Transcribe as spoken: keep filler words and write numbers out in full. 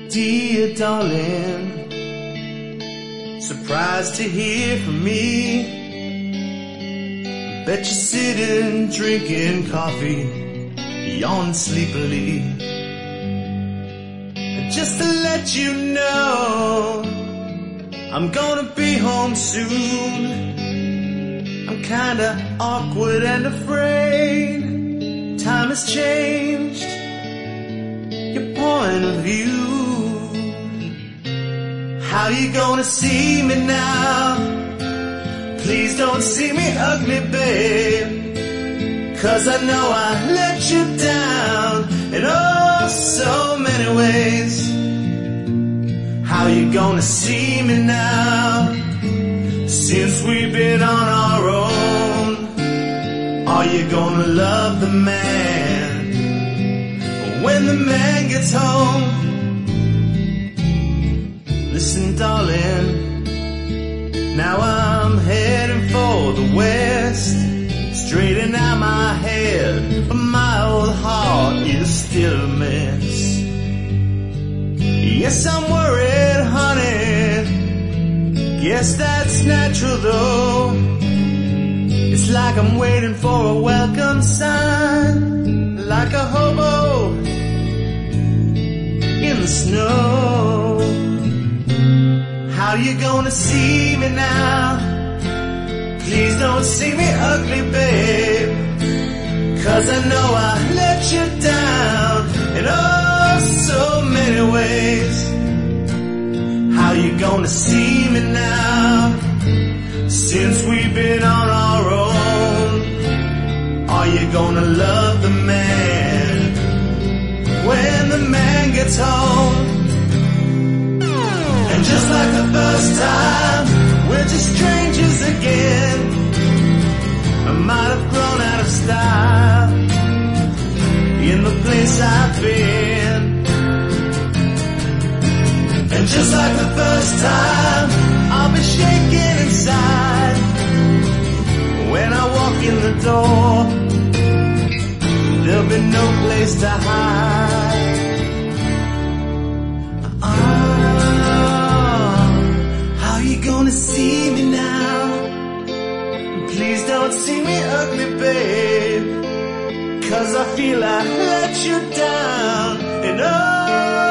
Dear darling, surprised to hear from me. Bet you're sitting drinking coffee, yawning sleepily. And just to let you know, I'm gonna be home soon. I'm kinda awkward and afraid. Time has changed your point of view. How you gonna see me now? Please don't see me ugly, babe, 'cause I know I let you down in oh so many ways. How you gonna see me now? Since we've been on our own, are you gonna love the man when the man gets home? Listen, darling, now I'm heading for the west, straighten out my head, but my old heart is still a mess. Yes, I'm worried, honey, guess that's natural though. It's like I'm waiting for a welcome sign, like a hobo in the snow. How you gonna see me now? Please don't see me ugly, babe, 'cause I know I let you down in oh so many ways. How you gonna see me now? Since we've been on our own, are you gonna love the man when the man gets home? And just like the first time, we're just strangers again. I might have grown out of style in the place I've been. And just like the first time, I'll be shaking inside when I walk in the door. There'll be no place to hide. Gonna see me now? Please don't see me ugly, babe, 'cause I feel I let you down and oh